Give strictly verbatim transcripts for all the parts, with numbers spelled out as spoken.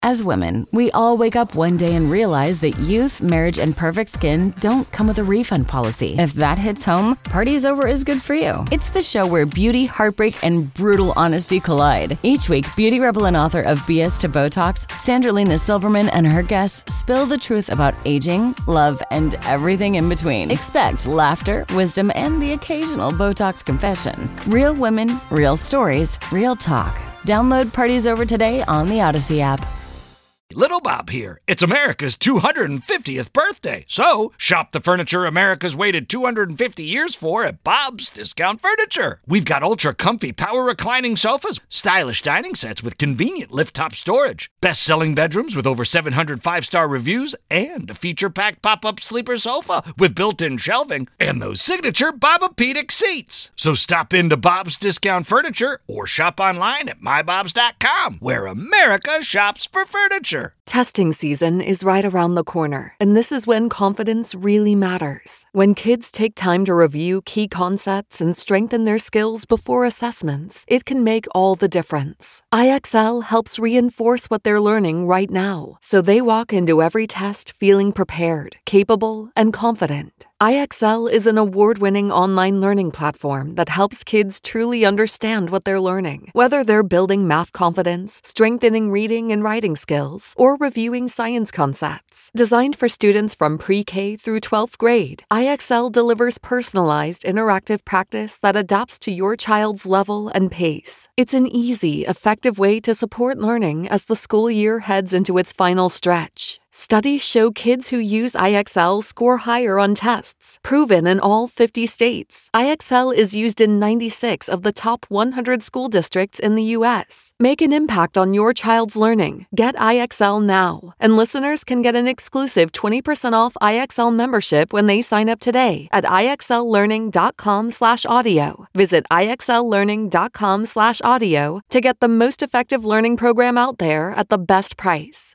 As women, we all wake up one day and realize that youth, marriage, and perfect skin don't come with a refund policy. If that hits home, Party's Over is good for you. It's the show where beauty, heartbreak, and brutal honesty collide. Each week, beauty rebel and author of B S to Botox, Sandralina Silverman and her guests spill the truth about aging, love, and everything in between. Expect laughter, wisdom, and the occasional Botox confession. Real women, real stories, real talk. Download Party's Over today on the Odyssey app. Little Bob here. It's America's two hundred fiftieth birthday. So, shop the furniture America's waited two hundred fifty years for at Bob's Discount Furniture. We've got ultra comfy power reclining sofas, stylish dining sets with convenient lift-top storage, best-selling bedrooms with over seven hundred five-star reviews, and a feature-packed pop-up sleeper sofa with built-in shelving, and those signature Bobapedic seats. So stop into Bob's Discount Furniture or shop online at my bobs dot com, where America shops for furniture. Testing season is right around the corner, and this is when confidence really matters. When kids take time to review key concepts and strengthen their skills before assessments, it can make all the difference. I X L helps reinforce what they're learning right now, so they walk into every test feeling prepared, capable, and confident. I X L is an award-winning online learning platform that helps kids truly understand what they're learning. Whether they're building math confidence, strengthening reading and writing skills, or reviewing science concepts. Designed for students from pre-K through twelfth grade, I X L delivers personalized, interactive practice that adapts to your child's level and pace. It's an easy, effective way to support learning as the school year heads into its final stretch. Studies show kids who use I X L score higher on tests, proven in all fifty states. I X L is used in ninety-six of the top one hundred school districts in the U S. Make an impact on your child's learning. Get I X L now. And listeners can get an exclusive twenty percent off I X L membership when they sign up today at ixllearning.com slash audio. Visit ixllearning.com slash audio to get the most effective learning program out there at the best price.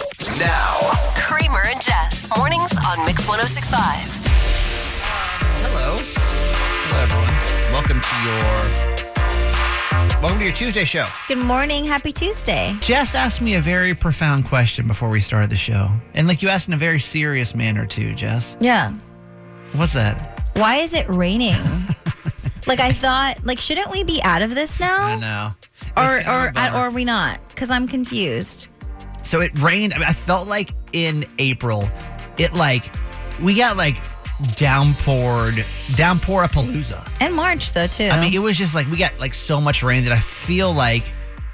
Now, Kramer and Jess, mornings on Mix one oh six point five. Hello. Hello, everyone. Welcome to your welcome to your Tuesday show. Good morning. Happy Tuesday. Jess asked me a very profound question before we started the show. And like you asked in a very serious manner too, Jess. Yeah. What's that? Why is it raining? Like I thought, like shouldn't we be out of this now? I know. Or or or are we not? Because I'm confused. So it rained. I mean, I felt like in April, it like, we got like downpoured, downpour-a-palooza. And March though, too. I mean, it was just like, we got like so much rain that I feel like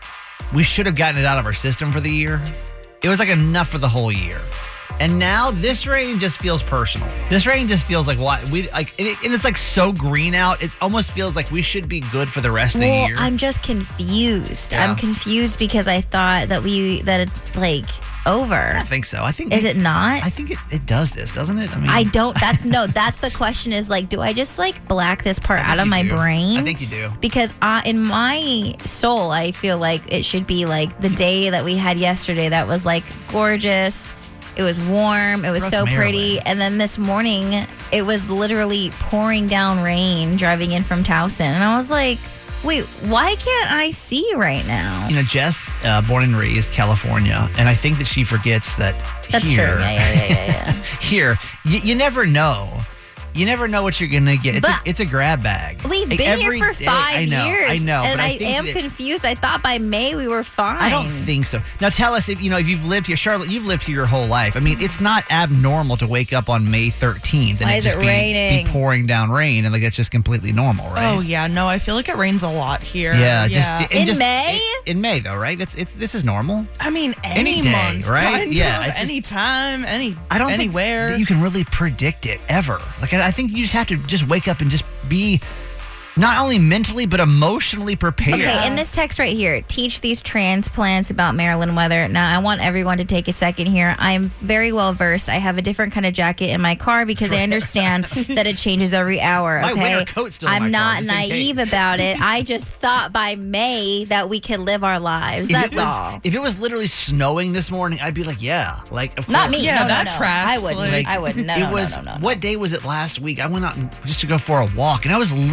we should have gotten it out of our system for the year. It was like enough for the whole year. And now this rain just feels personal. This rain just feels like what we like, and, it, and it's like so green out. It almost feels like we should be good for the rest well, of the year. I'm just confused. Yeah. I'm confused because I thought that we that it's like over. I don't think so. I think is we, it not? I think it, it does this, doesn't it? I mean, I don't. That's no. That's the question. Is like, do I just like black this part out of my do. brain? I think you do. Because I, in my soul, I feel like it should be like the day that we had yesterday. That was like gorgeous. It was warm. It was so pretty. And then this morning, it was literally pouring down rain driving in from Towson. And I was like, wait, why can't I see right now? You know, Jess, uh, born and raised California, and I think that she forgets that That's here, true. Yeah, yeah, yeah, yeah, yeah. here, you, you never know. You never know what you're going to get. It's a, it's a grab bag. We've like been here for day, five I know, years. I know. And but I, I, think am that, confused. I thought by May we were fine. I don't think so. Now tell us, if you know, if you've lived here, Charlotte, you've lived here your whole life. I mean, it's not abnormal to wake up on May thirteenth and Why it is just it be, raining? be pouring down rain, and like it's just completely normal, right? Oh yeah, no, I feel like it rains a lot here. Yeah, just yeah. and In just, May? In, in May though, right? It's it's this is normal. I mean, any, Any day, month, right? kind Yeah, of, it's just- any time, any I don't anywhere. think that you can really predict it ever. Like I, I think you just have to just wake up and just be not only mentally but emotionally prepared. Okay, in this text right here, teach these transplants about Maryland weather. Now, I want everyone to take a second here. I'm very well versed. I have a different kind of jacket in my car because I understand that it changes every hour. My Okay, winter coat's still in I'm my car, not just in naive case. about it. I just thought by May that we could live our lives. If That's it was, all. If it was literally snowing this morning, I'd be like, yeah, like of Not course. me. Yeah, no, no, that no. tracks, I wouldn't. like- I wouldn't. No, it no, was no, no, no, no. what day was it last week? I went out and, just to go for a walk, and I was literally like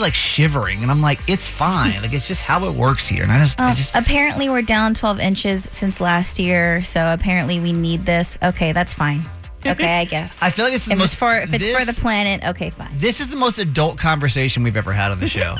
like shivering, and I'm like, it's fine. Like it's just how it works here. And I just, Oh, I just apparently we're down twelve inches since last year, so apparently we need this. Okay, that's fine. Okay, I guess. I feel like this is the if most it's for if it's this, for the planet, okay, fine. This is the most adult conversation we've ever had on the show.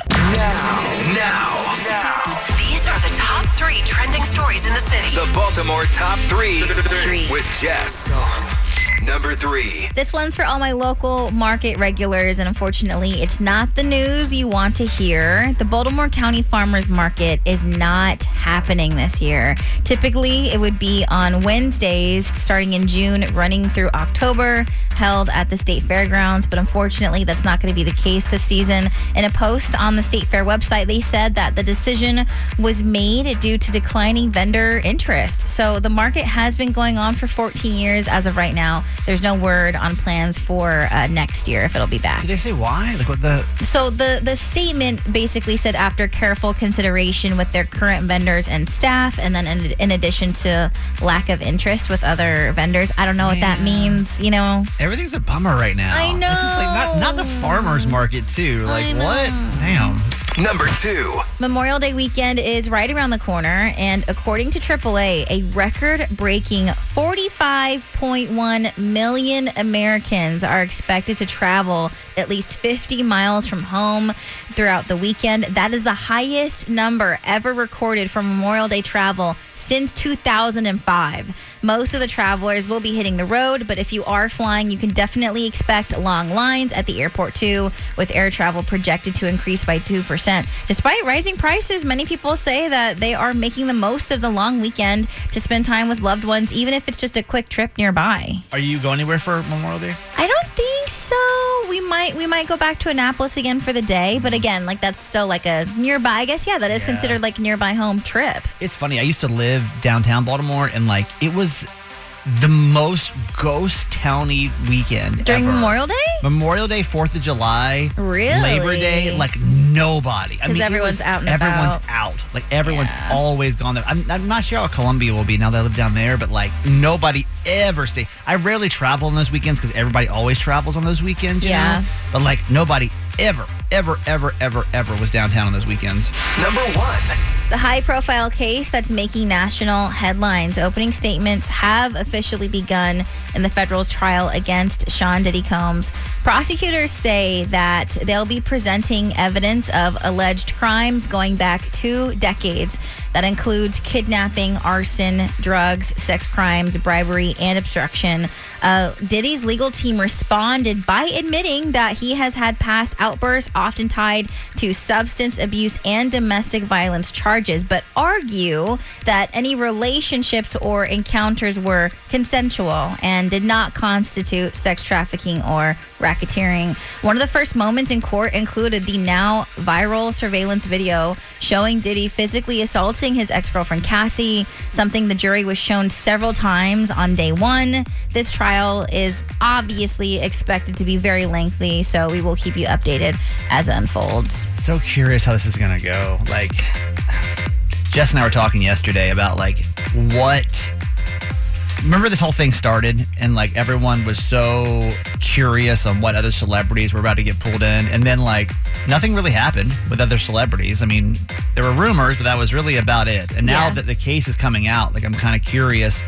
Now, now, these are the top three trending stories in the city. The Baltimore Top Three, Three. with Jess. Number three. This one's for all my local market regulars, and unfortunately, it's not the news you want to hear. The Baltimore County Farmers Market is not happening this year. Typically, it would be on Wednesdays starting in June, running through October, held at the State Fairgrounds, but unfortunately, that's not going to be the case this season. In a post on the State Fair website, they said that the decision was made due to declining vendor interest. So the market has been going on for fourteen years as of right now. There's no word on plans for uh, next year if it'll be back. Did they say why? Like what the? So the, the statement basically said after careful consideration with their current vendors and staff, and then in, in addition to lack of interest with other vendors. I don't know what that means, you know. Everything's a bummer right now. I know. It's just like not, not the farmers market too. Like I know. what? Damn. Number two. Memorial Day weekend is right around the corner, and according to triple A, a record-breaking forty-five point one million Americans are expected to travel at least fifty miles from home throughout the weekend. That is the highest number ever recorded for Memorial Day travel since two thousand five. Most of the travelers will be hitting the road, but if you are flying, you can definitely expect long lines at the airport too, with air travel projected to increase by two percent. Despite rising prices, many people say that they are making the most of the long weekend to spend time with loved ones, even if it's just a quick trip nearby. Are you going anywhere for Memorial Day? I don't think so. We might we might go back to Annapolis again for the day, but again, like that's still like a nearby. I guess yeah, that is Yeah. considered like a nearby home trip. It's funny. I used to live downtown Baltimore, and like it was the most ghost towny weekend During ever. Memorial Day? Memorial Day, Fourth of July, Really? Labor Day, like nobody. I 'Cause mean, it everyone's was- out and everyone's about. out. Like everyone's Yeah. always gone there. I'm, I'm not sure how Columbia will be now that I live down there, but like nobody ever stays. I rarely travel on those weekends because everybody always travels on those weekends. You Yeah. know? But like nobody ever, ever, ever, ever, ever was downtown on those weekends. Number one. The high-profile case that's making national headlines. Opening statements have officially begun in the federal trial against Sean Diddy Combs. Prosecutors say that they'll be presenting evidence of alleged crimes going back two decades. That includes kidnapping, arson, drugs, sex crimes, bribery, and obstruction. Uh, Diddy's legal team responded by admitting that he has had past outbursts, often tied to substance abuse and domestic violence charges, but argue that any relationships or encounters were consensual and did not constitute sex trafficking or racketeering. One of the first moments in court included the now viral surveillance video showing Diddy physically assaulting his ex-girlfriend Cassie, something the jury was shown several times on day one. This trial is obviously expected to be very lengthy, so we will keep you updated as it unfolds. So curious how this is going to go. Like, Jess and I were talking yesterday about like what. Remember this whole thing started and like everyone was so curious on what other celebrities were about to get pulled in, and then like nothing really happened with other celebrities. I mean, there were rumors, but that was really about it. And now Yeah. that the case is coming out, like I'm kind of curious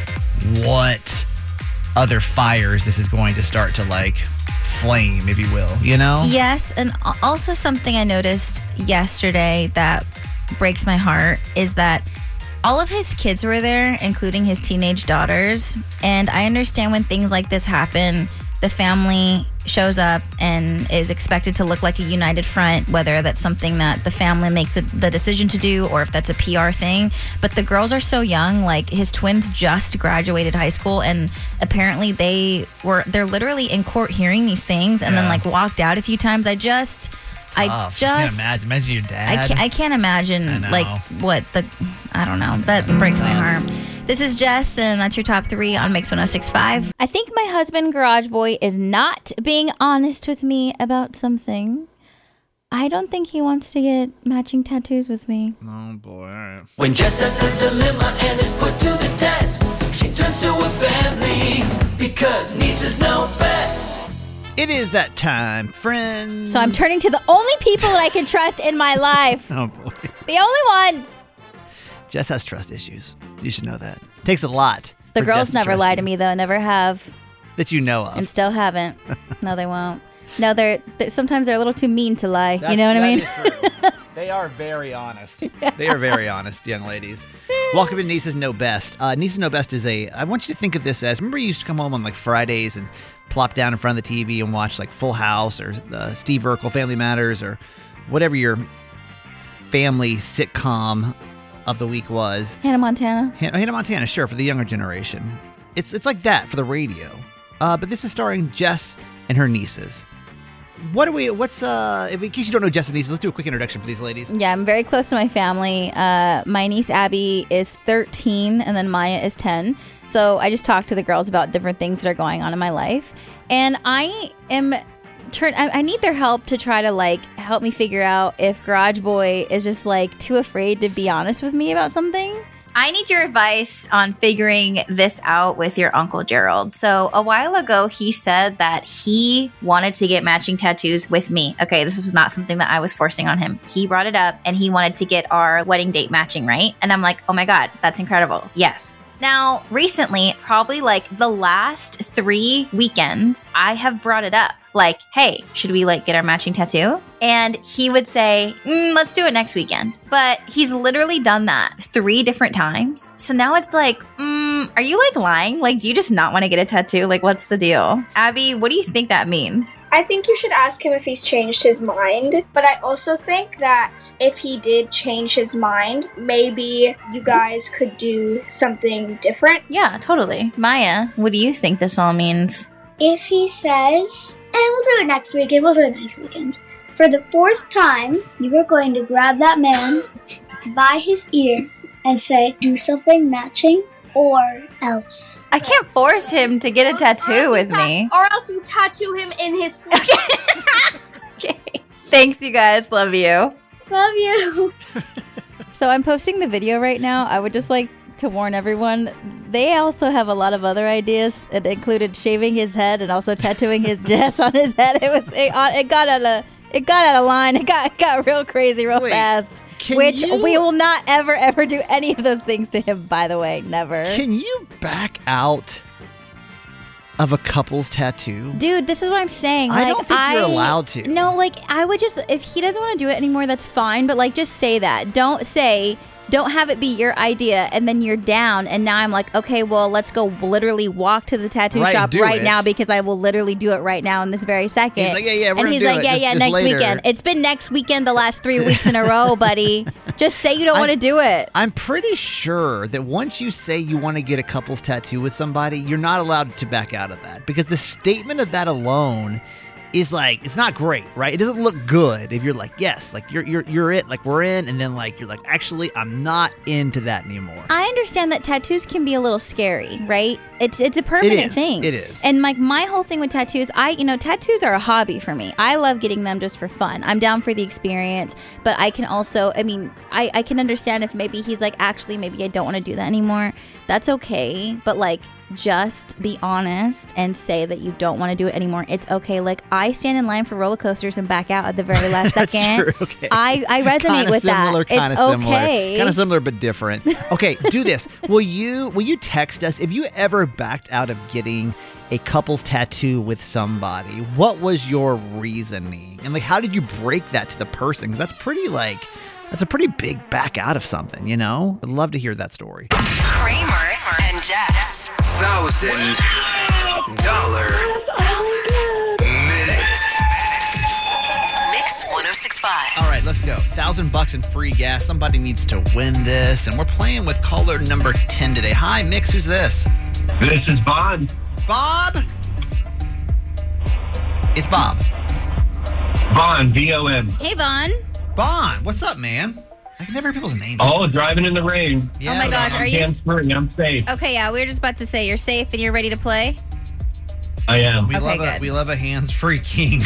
what other fires this is going to start to like flame, if you will, you know? Yes, and al- also something I noticed yesterday that breaks my heart is that all of his kids were there, including his teenage daughters. And I understand when things like this happen, the family shows up and is expected to look like a united front, whether that's something that the family makes the, the decision to do or if that's a P R thing. But the girls are so young. Like, his twins just graduated high school, and apparently they were, they're literally in court hearing these things and then Yeah. like walked out a few times. I just... I Tough. just I can't imagine. Imagine your dad. I can't, I can't imagine I know. like what the I don't know. That breaks my heart. This is Jess, and that's your top three on Mix one oh six point five. I think my husband, Garage Boy, is not being honest with me about something. I don't think he wants to get matching tattoos with me. Oh boy, all right. When Jess has a dilemma and is put to the test, she turns to her family because nieces know best. It is that time, friends. So I'm turning to the only people that I can trust in my life. Oh, boy. The only ones. Jess has trust issues. You should know that. Takes a lot. The for girls Jess to never trust lie you. to me, though. Never have. That you know of. And still haven't. No, they won't. No, they're, they're sometimes they're a little too mean to lie. That's- you know what I mean? that is true. They are very honest. They are very honest, young ladies. Welcome to Nieces Know Best. Uh, Nieces Know Best is a, I want you to think of this as, remember you used to come home on like Fridays and plop down in front of the T V and watch like Full House or uh, Steve Urkel, Family Matters, or whatever your family sitcom of the week was. Hannah Montana. Han- Hannah Montana, sure, for the younger generation. It's it's like that for the radio. Uh, but this is starring Jess and her nieces. What do we, what's, uh, if, in case you don't know Jess and nieces, let's do a quick introduction for these ladies. Yeah, I'm very close to my family. Uh, my niece Abby is thirteen, and then Maya is ten. So I just talk to the girls about different things that are going on in my life. And I am, turn, I, I need their help to try to, like, help me figure out if Garage Boy is just, like, too afraid to be honest with me about something. I need your advice on figuring this out with your Uncle Gerald. So a while ago, he said that he wanted to get matching tattoos with me. Okay, this was not something that I was forcing on him. He brought it up and he wanted to get our wedding date matching, right? And I'm like, oh my God, that's incredible. Yes. Now, recently, probably like the last three weekends, I have brought it up. Like, hey, should we like get our matching tattoo? And he would say, mm, let's do it next weekend. But he's literally done that three different times. So now it's like, mm, are you like lying? Like, do you just not want to get a tattoo? Like, what's the deal? Abby, what do you think that means? I think you should ask him if he's changed his mind. But I also think that if he did change his mind, maybe you guys could do something different. Yeah, totally. Maya, what do you think this all means? If he says, and we'll do it next weekend, we'll do it next weekend. For the fourth time, you are going to grab that man by his ear and say, do something matching or else. I can't force him to get a tattoo with ta- me. Or else you tattoo him in his sleep. Okay. Thanks, you guys. Love you. Love you. So I'm posting the video right now. I would just like to warn everyone, they also have a lot of other ideas. It included shaving his head and also tattooing his Jess on his head. It was it, it got out of it got out of line. It got it got real crazy real Wait, fast. can Which you- we will not ever ever do any of those things to him. By the way, never. Can you back out of a couple's tattoo? Dude, this is what I'm saying. I Like, don't think you're allowed to. No, like I would just, if he doesn't want to do it anymore, that's fine. But like, just say that. Don't say. Don't have it be your idea and then you're down and now I'm like, okay, well, let's go literally walk to the tattoo Right, shop do right it. now because I will literally do it right now in this very second. He's like, yeah, yeah, we're And gonna he's do like, it. yeah, Just- yeah, just next later. weekend. It's been next weekend the last three weeks in a row, buddy. Just say you don't I'm- want to do it. I'm pretty sure that once you say you want to get a couple's tattoo with somebody, you're not allowed to back out of that because the statement of that alone is like, it's not great, right? It doesn't look good if you're like, yes, like you're you're you're it, like we're in, and then like you're like, actually, I'm not into that anymore. I understand that tattoos can be a little scary, right? It's it's a permanent is. thing. It is. And like my whole thing with tattoos, I you know, tattoos are a hobby for me. I love getting them just for fun. I'm down for the experience, but I can also, I mean, I, I can understand if maybe he's like, actually, maybe I don't want to do that anymore. That's okay. But like, just be honest and say that you don't want to do it anymore. It's okay. Like I stand in line for roller coasters and back out at the very last That's second. true. Okay. I, I resonate Kinda with similar, that. kinda It's similar, okay. Kind of similar but different. Okay, do this. Will you will you text us if you ever backed out of getting a couple's tattoo with somebody? What was your reasoning? And like how did you break that to the person? Because that's pretty like that's a pretty big back out of something, you know? I'd love to hear that story. Kramer and Jess. Thousand dollar minute. Mix one oh six point five. All right, let's go. Thousand bucks in free gas. Somebody needs to win this, and we're playing with caller number ten today. Hi, Mix. Who's this? This is Bob. Bob. It's Bob. Vaughn, V O N. Hey, Vaughn. Bon, what's up, man? I can never hear people's names. Oh, driving in the rain. Yeah, Oh my gosh, I'm are you? hands-free. I'm safe. Okay, yeah, we were just about to say you're safe and you're ready to play. I am. We Okay, love a good. we love a hands-free king.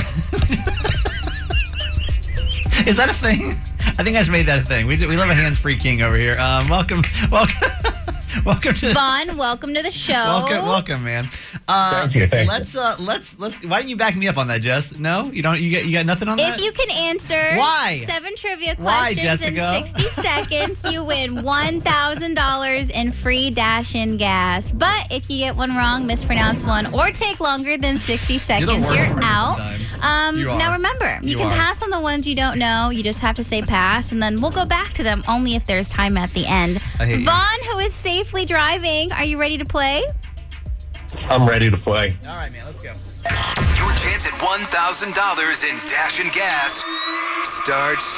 Is that a thing? I think I just made that a thing. We do, we love a hands-free king over here. Um, welcome, welcome, welcome to Vaughn, welcome to the show. welcome, welcome, man. Uh, Thank you, thank let's uh, let's let's. Why don't you back me up on that, Jess? No, you don't. You got you got nothing on that. If you can answer Why? seven trivia Why, questions in Jessica? sixty seconds, you win one thousand dollars in free Dash-In gas. But if you get one wrong, mispronounce one, or take longer than sixty seconds, You're the worst you're person out. sometimes. Um, You are. now remember, you, You can are. pass on the ones you don't know. You just have to say pass, and then we'll go back to them only if there's time at the end. I hate you. Vaughn, who is safely driving, are you ready to play? I'm ready to play. All right, man. Let's go. Your chance at one thousand dollars in Dash and Gas starts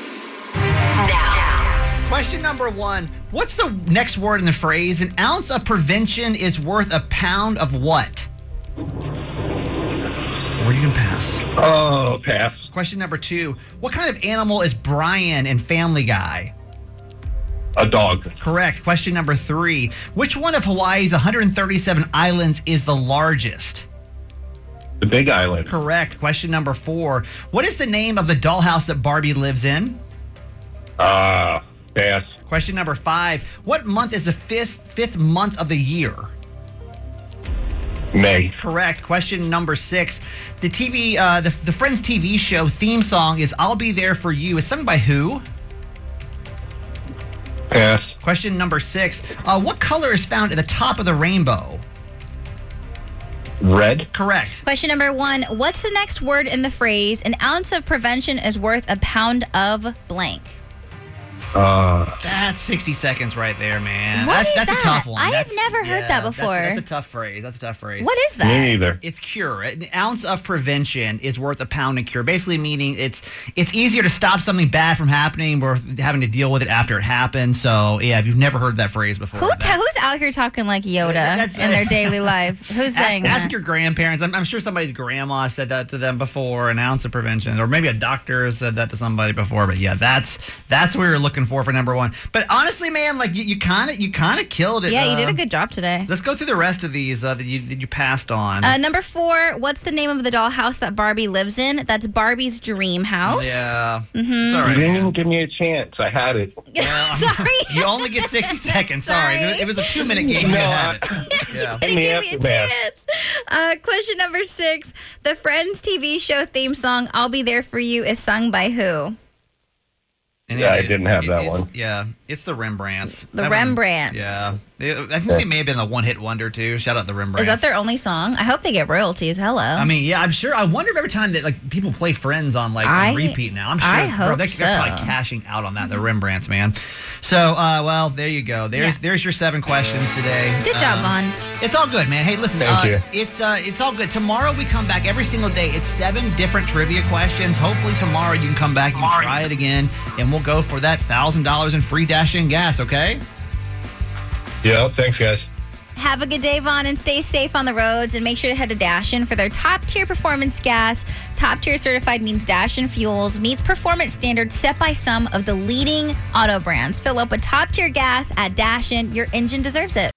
Now. Question number one. What's the next word in the phrase? An ounce of prevention is worth a pound of what? Or you can pass. Oh, pass. Question number two. What kind of animal is Brian in Family Guy? A dog. Correct. Question number three. Which one of Hawaii's one hundred thirty-seven islands is the largest? The Big Island. Correct. Question number four. What is the name of the dollhouse that Barbie lives in? Uh, pass. Question number five. What month is the fifth, fifth month of the year? May. Correct. Question number six. The T V, uh, the, the Friends T V show theme song is I'll Be There For You. Is sung by who? Pass. Question number six. Uh, what color is found at the top of the rainbow? Red. Correct. Question number one. What's the next word in the phrase, an ounce of prevention is worth a pound of blank? Uh, That's sixty seconds right there, man. What that's is that's that? a tough one. I have That's- never heard yeah, that that's- before. That's, a tough phrase. That's a tough phrase. What is that? me neither. It's cure. An ounce of prevention is worth a pound of cure. Basically meaning it's it's easier to stop something bad from happening or having to deal with it after it happens. So yeah, if you've never heard that phrase before, Who that's- t- who's out here talking like Yoda That's- in their daily life? Who's saying ask, ask that? your grandparents. I'm, I'm sure somebody's grandma said that to them before. An ounce of prevention, or maybe a doctor said that to somebody before. But yeah, that's that's what we were looking for for number one. But honestly, man, like you kind of you kind of killed it. Yeah, you uh, did a good job today. Let's go through the rest of these uh, that you that you passed on. Uh, number four, what's the name of the dollhouse that Barbie lives in? That's Barbie's dream house. Yeah, Mm-hmm. it's all You right. didn't man. even give me a chance. I had it. Sorry. You only get sixty seconds. Sorry, Sorry. it was a two-minute game. You No, had it. I- Yeah. Didn't me give me a aftermath. chance. Uh, question number six, the Friends T V show theme song, I'll Be There For You, is sung by who? And Yeah, I it- didn't have it- that it's- one. Yeah, it's the Rembrandts. The That one- Rembrandts. Yeah, They- I think they may have been a one-hit wonder too. Shout out the Rembrandts. Is that their only song? I hope they get royalties. Hello. I mean, yeah, I'm sure. I wonder if every time that like people play Friends on like I- on repeat now. I'm sure I bro, hope they're, they're probably so. cashing out on that. The Rembrandts, man. So, uh, well, there you go. There's Yeah. there's your seven questions today. Good job, Um, Vaughn. It's all good, man. Hey, listen, Thank uh, you. it's uh, it's all good. Tomorrow we come back every single day. It's seven different trivia questions. Hopefully tomorrow you can come back, you can try it again, and we'll go for that thousand dollars in free Dash-In gas. Okay? Yeah, thanks, guys. Have a good day, Vaughn, and stay safe on the roads. And make sure to head to Dash-In for their top-tier performance gas. Top-tier certified means Dash-In Fuels meets performance standards set by some of the leading auto brands. Fill up with top-tier gas at Dash-In. Your engine deserves it.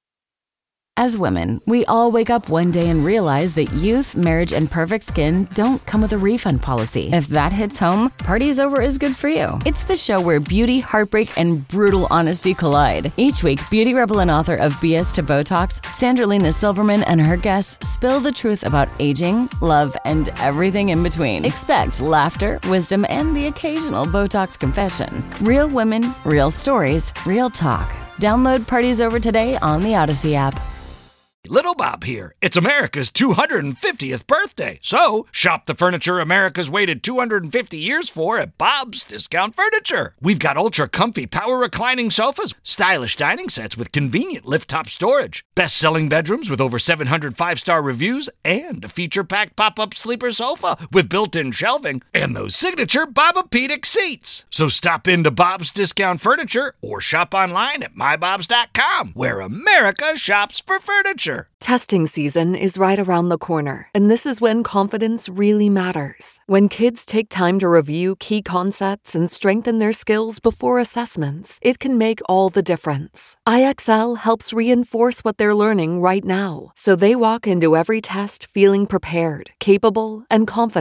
As women, we all wake up one day and realize that youth, marriage, and perfect skin don't come with a refund policy. If that hits home, Party's Over is good for you. It's the show where beauty, heartbreak, and brutal honesty collide. Each week, beauty rebel and author of B S to Botox, Sandralina Silverman and her guests spill the truth about aging, love, and everything in between. Expect laughter, wisdom, and the occasional Botox confession. Real women, real stories, real talk. Download Party's Over today on the Odyssey app. Little Bob here. It's America's two hundred fiftieth birthday. So, shop the furniture America's waited two hundred fifty years for at Bob's Discount Furniture. We've got ultra comfy power reclining sofas, stylish dining sets with convenient lift-top storage, best-selling bedrooms with over seven hundred five-star reviews, and a feature-packed pop-up sleeper sofa with built-in shelving, and those signature Bobapedic seats. So stop into Bob's Discount Furniture or shop online at my bobs dot com, where America shops for furniture. Testing season is right around the corner, and this is when confidence really matters. When kids take time to review key concepts and strengthen their skills before assessments, it can make all the difference. I X L helps reinforce what they're learning right now, so they walk into every test feeling prepared, capable, and confident.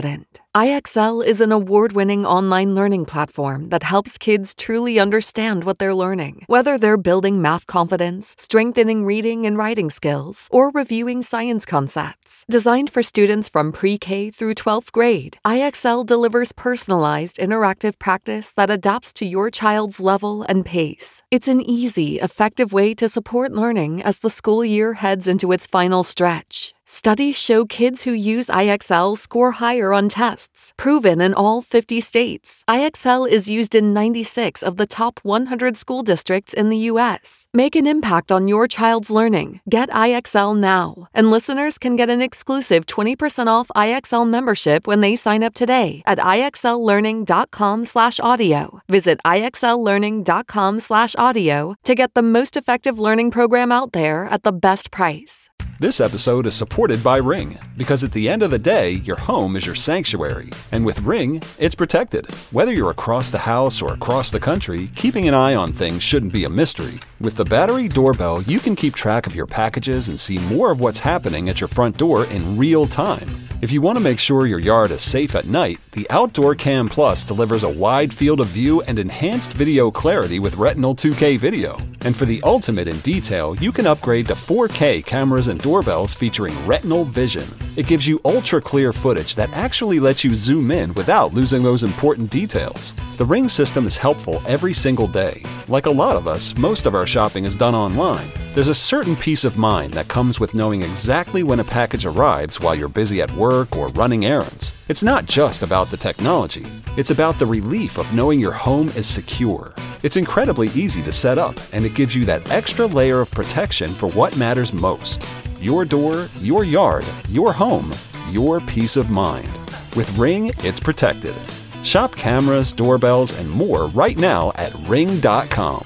I X L is an award-winning online learning platform that helps kids truly understand what they're learning. Whether they're building math confidence, strengthening reading and writing skills, or reviewing science concepts. Designed for students from pre-K through twelfth grade, I X L delivers personalized, interactive practice that adapts to your child's level and pace. It's an easy, effective way to support learning as the school year heads into its final stretch. Studies show kids who use I X L score higher on tests, proven in all fifty states. I X L is used in ninety-six of the top one hundred school districts in the U S. Make an impact on your child's learning. Get I X L now. And listeners can get an exclusive twenty percent off I X L membership when they sign up today at IXLlearning.com slash audio. Visit IXLlearning.com slash audio to get the most effective learning program out there at the best price. This episode is supported by Ring, because at the end of the day, your home is your sanctuary. And with Ring, it's protected. Whether you're across the house or across the country, keeping an eye on things shouldn't be a mystery. With the battery doorbell, you can keep track of your packages and see more of what's happening at your front door in real time. If you want to make sure your yard is safe at night, the Outdoor Cam Plus delivers a wide field of view and enhanced video clarity with Retinal two K video. And for the ultimate in detail, you can upgrade to four K cameras and doorbells featuring Retinal Vision. It gives you ultra-clear footage that actually lets you zoom in without losing those important details. The Ring system is helpful every single day. Like a lot of us, most of our shopping is done online. There's a certain peace of mind that comes with knowing exactly when a package arrives while you're busy at work or running errands. It's not just about the technology. It's about the relief of knowing your home is secure. It's incredibly easy to set up, and it gives you that extra layer of protection for what matters most. Your door, your yard, your home, your peace of mind. With Ring, it's protected. Shop cameras, doorbells, and more right now at ring dot com.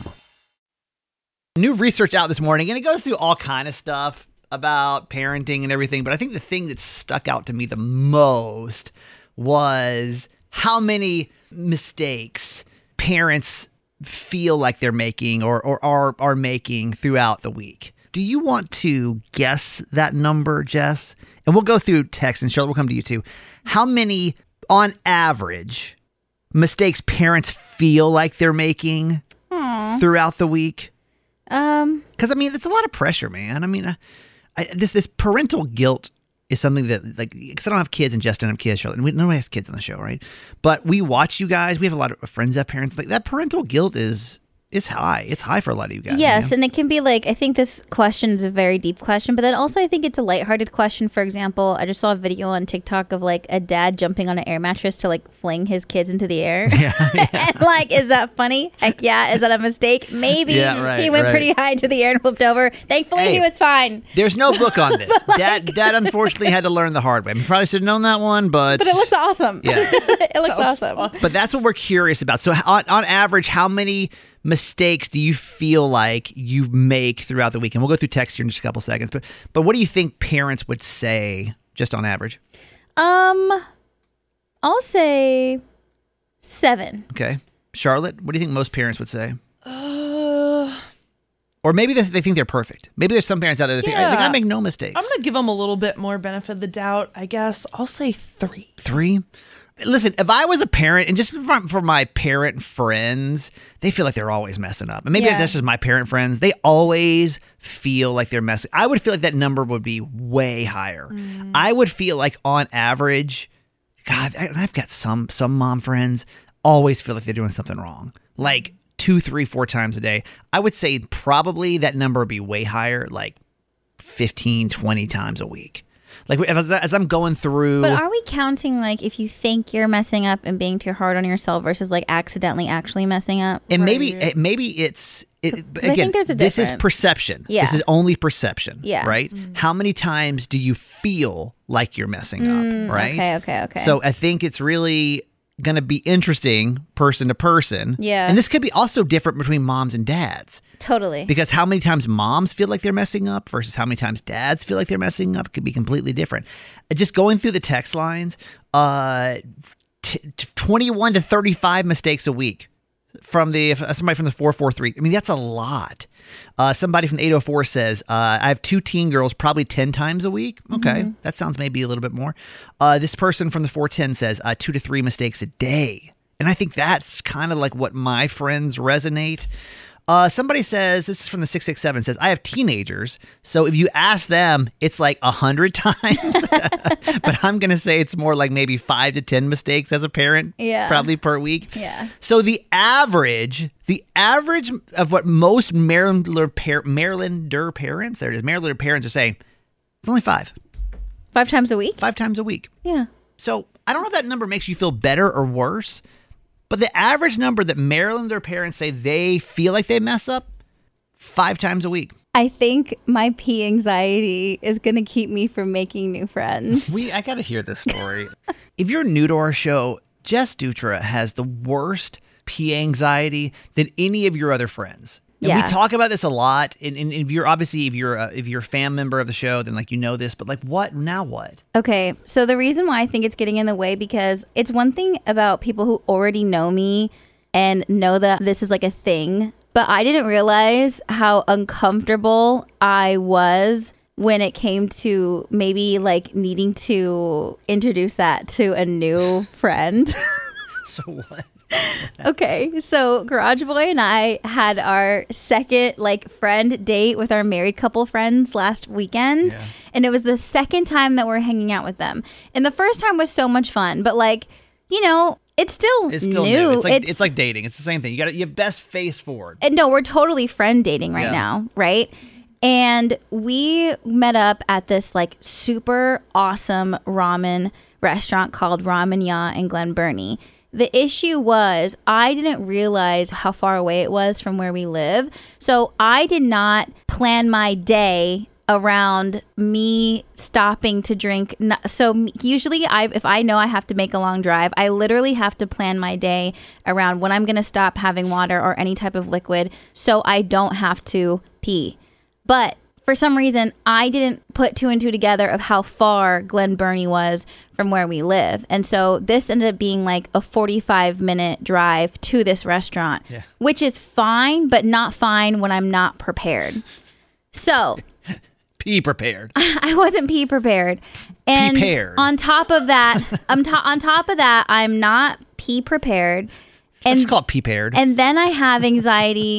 New research out this morning, and it goes through all kind of stuff about parenting and everything, but I think the thing that stuck out to me the most was how many mistakes parents feel like they're making or, or are, are making throughout the week. Do you want to guess that number, Jess? And we'll go through text, and Charlotte will come to you too. How many, on average, mistakes parents feel like they're making Aww. throughout the week? Um, because I mean, it's a lot of pressure, man. I mean, I, I, this this parental guilt is something that, like, because I don't have kids and Jess doesn't have kids, Charlotte, and we, nobody has kids on the show, right? But we watch you guys. We have a lot of friends that have parents. Like, that parental guilt is is high. It's high for a lot of you guys. Yes, you know? And it can be like, I think this question is a very deep question, but then also I think it's a lighthearted question. For example, I just saw a video on TikTok of like a dad jumping on an air mattress to like fling his kids into the air. Yeah, yeah. And like, is that funny? Heck yeah. Is that a mistake? Maybe. Yeah, right, he went right. pretty high into the air and flipped over. Thankfully, hey, he was fine. There's no book on this. like, dad, dad unfortunately had to learn the hard way. I mean, probably should have known that one, but... But it looks awesome. Yeah. It looks Sounds awesome. Fun. But that's what we're curious about. So on, on average, how many mistakes do you feel like you make throughout the week? And we'll go through text here in just a couple seconds. But but what do you think parents would say just on average? Um, I'll say seven. Okay. Charlotte, what do you think most parents would say? Uh, or maybe they, they think they're perfect. Maybe there's some parents out there that yeah. think, I think I make no mistakes. I'm going to give them a little bit more benefit of the doubt, I guess. I'll say three. Three? Listen, if I was a parent, and just for, for my parent friends, they feel like they're always messing up. And maybe yeah. that's just my parent friends. They always feel like they're messing. I would feel like that number would be way higher. Mm. I would feel like on average, God, I, I've got some some mom friends always feel like they're doing something wrong. Like two, three, four times a day. I would say probably that number would be way higher, like fifteen, twenty times a week. Like as, as I'm going through. But are we counting like if you think you're messing up and being too hard on yourself versus like accidentally actually messing up? And right. maybe maybe it's it, again. I think there's a difference. This is perception. Yeah. This is only perception. Yeah. Right. Mm-hmm. How many times do you feel like you're messing mm, up? Right. Okay. Okay. Okay. So I think it's really going to be interesting person to person. Yeah. And this could be also different between moms and dads. Totally. Because how many times moms feel like they're messing up versus how many times dads feel like they're messing up could be completely different. Just going through the text lines, uh, t- t- twenty-one to thirty-five mistakes a week. from the uh, somebody from the four four three. I mean, that's a lot. Uh, somebody from the eight oh four says, uh, I have two teen girls probably ten times a week. Okay, mm-hmm. That sounds maybe a little bit more. Uh, this person from the four ten says uh, two to three mistakes a day. And I think that's kind of like what my friends resonate. Uh, somebody says, this is from the six six seven, says, I have teenagers, so if you ask them, it's like a hundred times. But I'm going to say it's more like maybe five to ten mistakes as a parent, yeah. probably per week. Yeah. So the average, the average of what most Marylander, par- Marylander parents, there it is, Marylander parents are saying, it's only five. Five times a week? Five times a week. Yeah. So I don't know if that number makes you feel better or worse. But the average number that Marylander parents say they feel like they mess up, five times a week. I think my pee anxiety is going to keep me from making new friends. We, I got to hear this story. If you're new to our show, Jess Dutra has the worst pee anxiety than any of your other friends. And yeah. we talk about this a lot. And, and if you're obviously if you're a, if you're a fan member of the show, then like you know this. But like, what now? What? Okay, so the reason why I think it's getting in the way because it's one thing about people who already know me and know that this is like a thing, but I didn't realize how uncomfortable I was when it came to maybe like needing to introduce that to a new friend. So what? Okay, so Garage Boy and I had our second like friend date with our married couple friends last weekend, yeah. And it was the second time that we're hanging out with them. And the first time was so much fun, but like, you know, it's still, it's still new. new. It's like it's, it's like dating. It's the same thing. You got you have best face forward. And no, we're totally friend dating right yeah. now, right? And we met up at this like super awesome ramen restaurant called Ramen Ya in Glen Burnie. The issue was I didn't realize how far away it was from where we live. So I did not plan my day around me stopping to drink. So usually I, if I know I have to make a long drive, I literally have to plan my day around when I'm going to stop having water or any type of liquid so I don't have to pee. But for some reason, I didn't put two and two together of how far Glen Burnie was from where we live. And so this ended up being like a forty-five minute drive to this restaurant, yeah. which is fine, but not fine when I'm not prepared. So pee prepared. I wasn't pee prepared. And Pee-paired. on top of that, I'm to- on top of that, I'm not pee prepared. And it's called pee paired. And then I have anxiety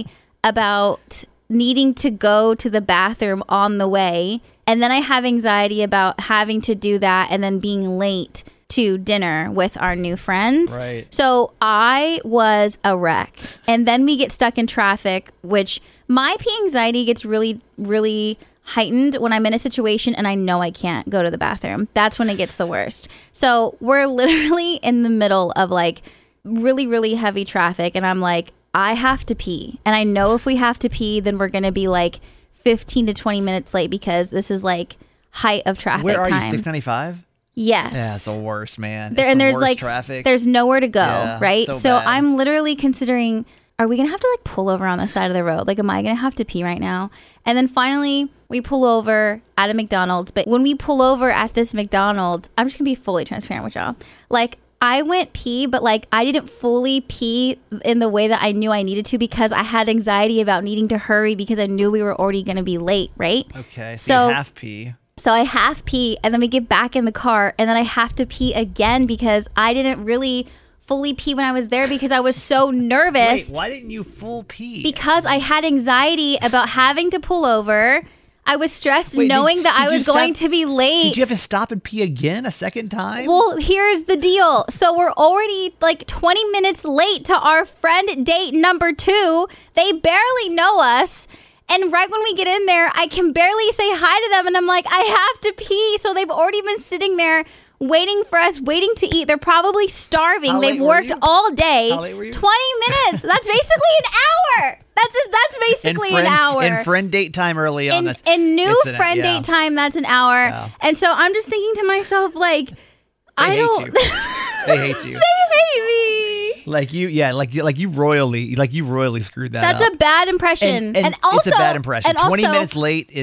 about needing to go to the bathroom on the way. And then I have anxiety about having to do that and then being late to dinner with our new friends. Right. So I was a wreck. And then we get stuck in traffic, which my pee anxiety gets really, really heightened when I'm in a situation and I know I can't go to the bathroom. That's when it gets the worst. So we're literally in the middle of like really, really heavy traffic. And I'm like, I have to pee. And I know if we have to pee, then we're going to be like fifteen to twenty minutes late because this is like height of traffic Where are time. you, six ninety-five? Yes. Yeah, it's the worst, man. There, it's and the there's worst like, traffic. There's nowhere to go, yeah, right? So, so bad. I'm literally considering, are we going to have to like pull over on the side of the road? Like, am I going to have to pee right now? And then finally we pull over at a McDonald's. But when we pull over at this McDonald's, I'm just going to be fully transparent with y'all. Like, I went pee, but like I didn't fully pee in the way that I knew I needed to because I had anxiety about needing to hurry because I knew we were already going to be late, right? Okay, so, so you half pee. So I half pee and then we get back in the car and then I have to pee again because I didn't really fully pee when I was there because I was so nervous. Wait, why didn't you full pee? Because I had anxiety about having to pull over. I was stressed Wait, knowing did, that did I was stop, going to be late. Did you have to stop and pee again a second time? Well, here's the deal. So we're already like twenty minutes late to our friend date number two. They barely know us. And right when we get in there, I can barely say hi to them. And I'm like, I have to pee. So they've already been sitting there waiting for us, waiting to eat. They're probably starving. How They've late worked were you? all day. How late were you? twenty minutes. That's basically an hour. That's just, that's basically friend, an hour. And friend date time early on. In, that's, in new an, friend yeah. date time, that's an hour. Yeah. And so I'm just thinking to myself, like, They I hate don't. you. They hate you. They hate me. Like you, yeah, like you, like you royally, like you royally screwed that That's up. a bad impression. And, And, and also, it's a bad impression. and Twenty also, minutes late is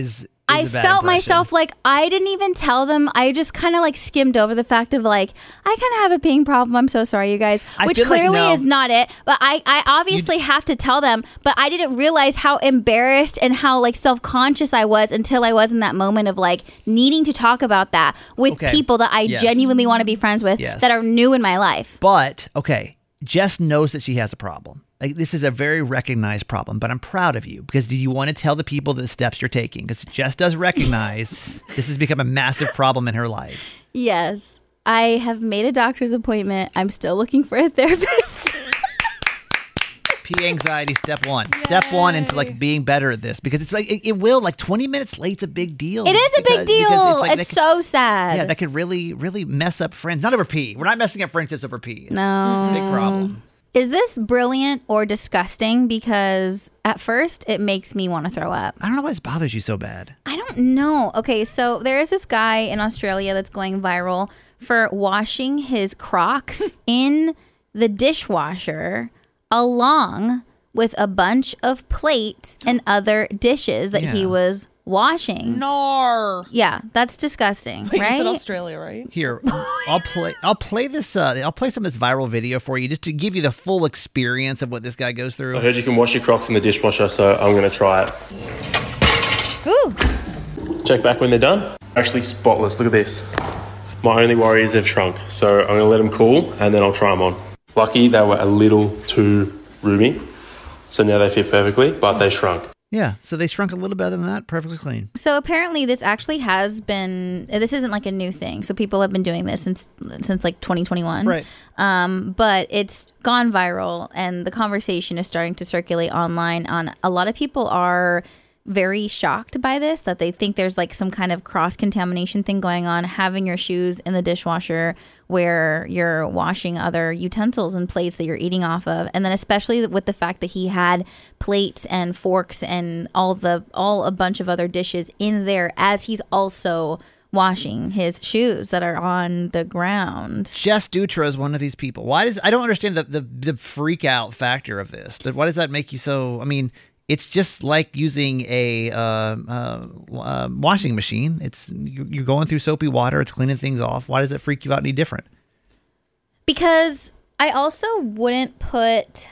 is I a bad felt impression. myself like I didn't even tell them. I just kind of like skimmed over the fact of like, I kind of have a peeing problem. I'm so sorry, you guys. I Which feel like clearly no. is not it. But I, I obviously have to tell them. But I didn't realize how embarrassed and how like self-conscious I was until I was in that moment of like needing to talk about that with Okay. people that I Yes. genuinely want to be friends with Yes. that are new in my life. But, okay, Jess knows that she has a problem. Like, this is a very recognized problem, but I'm proud of you because do you want to tell the people the steps you're taking? Because Jess does recognize this has become a massive problem in her life. Yes. I have made a doctor's appointment. I'm still looking for a therapist. P anxiety, step one. Yay. Step one into like being better at this because it's like, it, it will, like twenty minutes late's a big deal. It is a because, big deal. It's, like, it's could, so sad. Yeah, that could really, really mess up friends. Not over pee. We're not messing up friendships over pee. It's, no. It's a big problem. Is this brilliant or disgusting? Because at first it makes me want to throw up. I don't know why this bothers you so bad. I don't know. Okay, so there is this guy in Australia that's going viral for washing his Crocs in the dishwasher along with a bunch of plates and other dishes that Yeah. he was washing. Nar. Yeah, that's disgusting, Wait, right? you said Australia, right? Here, I'll play. I'll play this. Uh, I'll play some of this viral video for you, just to give you the full experience of what this guy goes through. I heard you can wash your Crocs in the dishwasher, so I'm going to try it. Ooh. Check back when they're done. Actually spotless. Look at this. My only worry is they've shrunk, so I'm going to let them cool and then I'll try them on. Lucky they were a little too roomy, so now they fit perfectly, but they shrunk. Yeah, so they shrunk a little better than that, perfectly clean. So apparently this actually has been, this isn't like a new thing. So people have been doing this since since like twenty twenty-one. Right. Um, but it's gone viral and the conversation is starting to circulate online on a lot of people are very shocked by this, that they think there's like some kind of cross-contamination thing going on, having your shoes in the dishwasher where you're washing other utensils and plates that you're eating off of. And then especially with the fact that he had plates and forks and all the all a bunch of other dishes in there as he's also washing his shoes that are on the ground. Jess Dutra is one of these people. Why does I don't understand the the, the freak out factor of this. Why does that make you so? I mean, it's just like using a uh, uh, uh, washing machine. It's you're going through soapy water. It's cleaning things off. Why does it freak you out any different? Because I also wouldn't put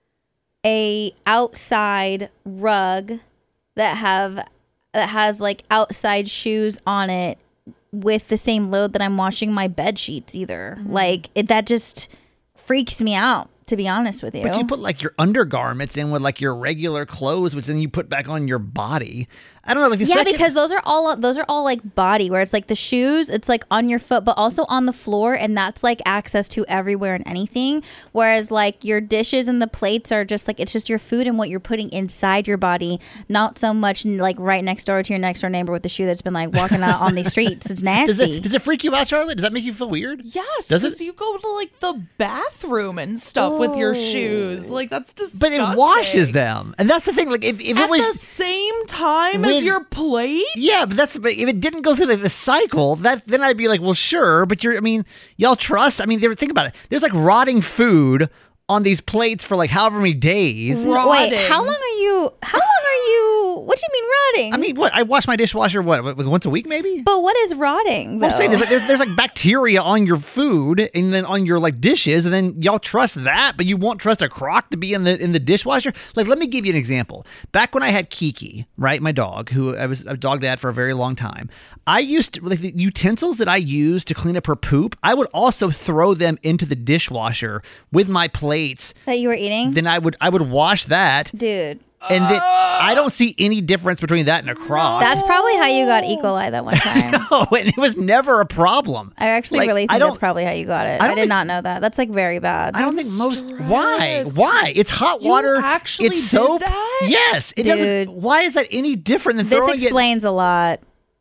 a outside rug that have that has like outside shoes on it with the same load that I'm washing my bed sheets either. Mm-hmm. Like it, that just freaks me out, to be honest with you. But you put like your undergarments in with like your regular clothes, which then you put back on your body. I don't know. Like the yeah, second- because those are all those are all like body, where it's like the shoes, it's like on your foot, but also on the floor, and that's like access to everywhere and anything. Whereas like your dishes and the plates are just like it's just your food and what you're putting inside your body, not so much like right next door to your next door neighbor with the shoe that's been like walking out on these streets. It's nasty. Does it, does it freak you out, Charlotte? Does that make you feel weird? Yes, Does because it? you go to like the bathroom and stuff with your shoes. Like that's disgusting. But it washes them, and that's the thing. Like if, if at it was the same time when- as your plate. Yeah, but that's but if it didn't go through the, the cycle, that then I'd be like, well, sure. But you're, I mean, y'all trust. I mean, there, think about it. There's like rotting food on these plates for like however many days. Wait, how long are you? How long are you? What do you mean rotting? I mean, what? I wash my dishwasher what like once a week, maybe. But what is rotting? Well, I'm saying though? there's like, there's, there's like bacteria on your food and then on your like dishes, and then y'all trust that, but you won't trust a Croc to be in the in the dishwasher. Like, let me give you an example. Back when I had Kiki, right, my dog, who I was a dog dad for a very long time, I used to, like the utensils that I used to clean up her poop, I would also throw them into the dishwasher with my plates that you were eating. Then I would I would wash that, dude. And then I don't see any difference between that and a Croc. That's probably how you got E. coli that one time. No, and it was never a problem. I actually Like, really I think don't- that's probably how you got it. I I, don't did think- not know that. That's like very bad. I don't think most. Why? Why? It's hot You water. actually it's did soap. that? Yes. It Dude. doesn't. Why is that any different than This throwing explains a lot.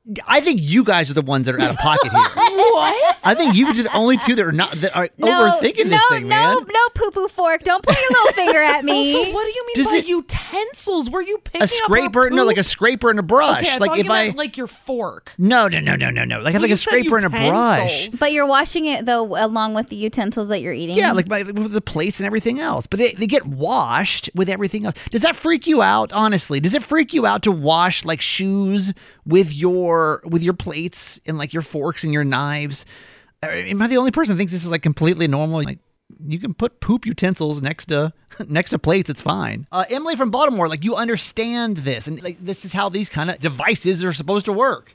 I think you guys are the ones that are out of pocket here. What? I think you are the only two that are not that are No, overthinking no, this thing, man. no, no, poo poo fork. Don't put your little finger at me. Also, what do you mean Does by it- utensils? Were you picking A scraper? up No, like a scraper and a brush. Okay, I like thought if you I meant like your fork. no, no, no, no, no, no. Like I have Well, like you a said scraper and a brush. utensils. But you're washing it though, along with the utensils that you're eating. Yeah, like my, with the plates and everything else. But they, they get washed with everything else. Does that freak you out, honestly? Does it freak you out to wash like shoes with your with your plates and like your forks and your knives? Or am I the only person that thinks this is like completely normal? Like you can put poop utensils next to next to plates, it's fine. Uh, Emily from Baltimore, like you understand this, and like this is how these kind of devices are supposed to work.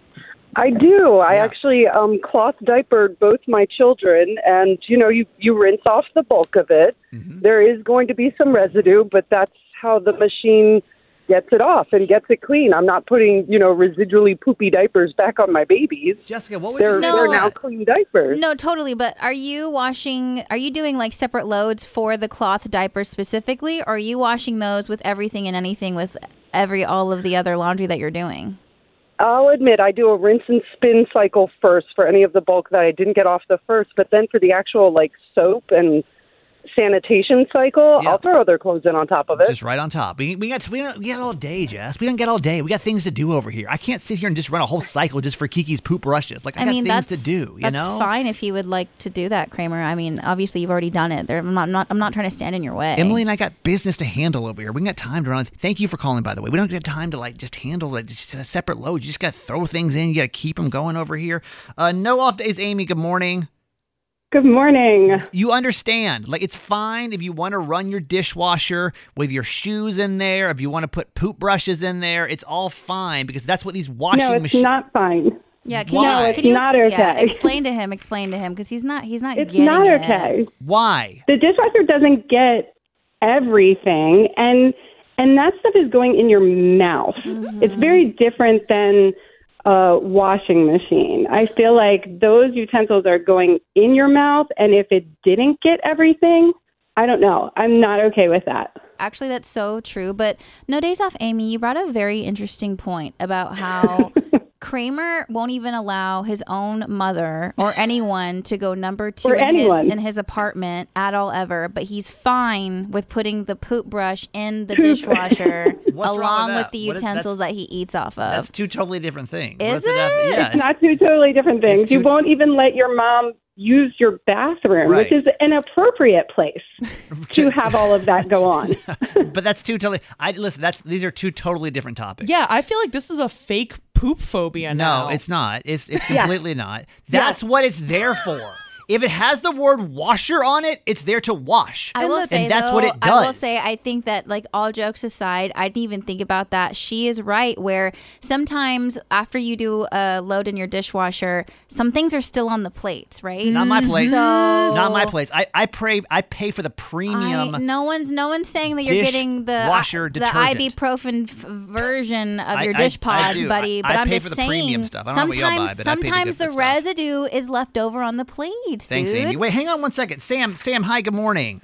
I do. I actually um, cloth diapered both my children, and you know, you, you rinse off the bulk of it. Mm-hmm. There is going to be some residue, but that's how the machine gets it off and gets it clean. I'm not putting, you know, residually poopy diapers back on my babies. Jessica, what would they're, you say? they're No. now clean diapers. No, totally. But are you washing, are you doing like separate loads for the cloth diapers specifically? Or are you washing those with everything and anything with every, all of the other laundry that you're doing? I'll admit I do a rinse and spin cycle first for any of the bulk that I didn't get off the first, but then for the actual like soap and sanitation cycle, Yeah. I'll throw other clothes in on top of it. Just right on top. We, we got we got, we got all day, Jess. We don't get all day. We got things to do over here. I can't sit here and just run a whole cycle just for Kiki's poop brushes. Like I, I got mean, things that's to do. You that's know, fine if you would like to do that, Kramer. I mean, obviously you've already done it. There, I'm not, I'm not, I'm not trying to stand in your way. Emily and I got business to handle over here. We got time to run. Thank you for calling, by the way. We don't get time to like just handle like just a separate load. You just got to throw things in. You got to keep them going over here. Uh, no off days, Amy. Good morning. Good morning. You understand. Like, it's fine if you want to run your dishwasher with your shoes in there, if you want to put poop brushes in there, it's all fine because that's what these washing No, it's machines... not fine. Yeah, can Why? you, It's can you not ex- yeah, okay. explain to him, explain to him, because he's not, he's not It's getting not it. okay. Why? The dishwasher doesn't get everything, and and that stuff is going in your mouth. Mm-hmm. It's very different than a washing machine. I feel like those utensils are going in your mouth, and if it didn't get everything, I don't know. I'm not okay with that. Actually, that's so true. But no days off, Amy, you brought a very interesting point about how Kramer won't even allow his own mother or anyone to go number two Or in his, anyone. in his apartment at all ever. But he's fine with putting the poop brush in the Poop. dishwasher What's wrong along with with, that? the What is- utensils that's- that he eats off of. That's two totally different things. Is What does have- it? Yeah. It's not two totally different things. It's You two- won't even let your mom use your bathroom, Right. which is an appropriate place to have all of that go on. But that's two totally... I Listen, that's these are two totally different topics. Yeah, I feel like this is a fake poop phobia now. No, it's not. It's it's Yeah. completely not. That's what it's there for. If it has the word washer on it, it's there to wash. I will and say, that's though, what it does. I will say, I think that, like, all jokes aside, I didn't even think about that. She is right, where sometimes after you do a load in your dishwasher, some things are still on the plates, right? Not my plates. So, Not my plates. I, I pray I pay for the premium. I, no one's no one's saying that you're dish getting the washer the detergent. ibuprofen f- version of I- your I- dish I pods, do. buddy. I- But I am pay just for the saying, premium stuff. I don't know what y'all sometimes buy, but I pay to get sometimes the the stuff. residue is left over on the plates, Thanks, dude. Amy. Wait, hang on one second. Sam, Sam, hi, good morning.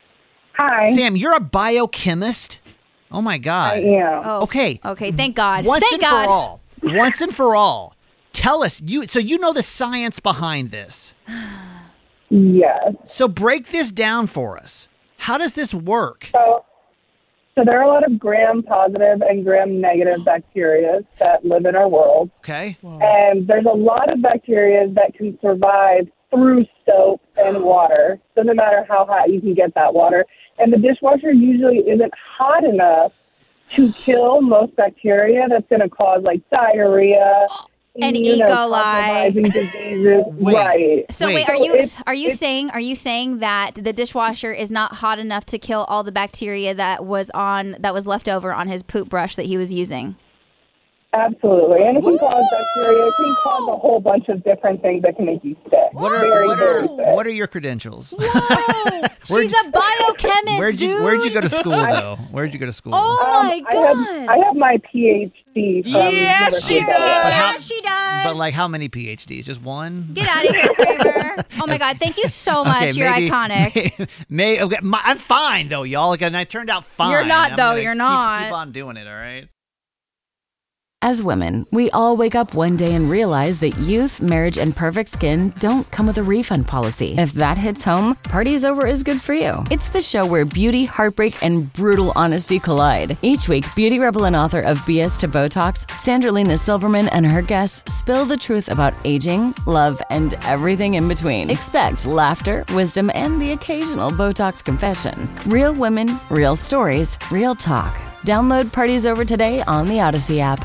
Hi. Sam, you're a biochemist? Oh, my God. I am. Oh, Okay. Okay, thank God. Once thank and God. for all. Once and for all. Tell us, you. so you know the science behind this. Yes. So break this down for us. How does this work? So, so there are a lot of gram-positive and gram-negative bacteria that live in our world. Okay. And there's a lot of bacteria that can survive through soap and water. Doesn't matter how hot you can get that water. And the dishwasher usually isn't hot enough to kill most bacteria that's going to cause, like, diarrhea And you E. know, coli. compromising diseases. Wait. Right. So Wait. wait, are So you it's- are you it's- saying are you saying that the dishwasher is not hot enough to kill all the bacteria that was on that was left over on his poop brush that he was using? Absolutely. And it can cause bacteria. It can cause a whole bunch of different things that can make you sick. What are very, what very are, sick. what are your credentials? Whoa! Where'd She's a biochemist, Where'd you dude. Where'd you go to school though? Where'd you go to school? Oh Um, my I God! have, I have my P H D from Yeah, University she of Delaware. does. But how- Yes, she does. But like how many P H Ds? Just one? Get out of here, Kramer. Oh my God! Thank you so much. Okay, You're maybe- iconic. May, okay, my, I'm fine though, y'all. Like, and I turned out fine. You're not, I'm though. gonna You're keep- not. Keep on doing it. All right. As women, we all wake up one day and realize that youth, marriage, and perfect skin don't come with a refund policy. If that hits home, Party's Over is good for you. It's the show where beauty, heartbreak, and brutal honesty collide. Each week, beauty rebel and author of B S to Botox, Sandra Lena Silverman and her guests spill the truth about aging, love, and everything in between. Expect laughter, wisdom, and the occasional Botox confession. Real women, real stories, real talk. Download Party's Over today on the Odyssey app.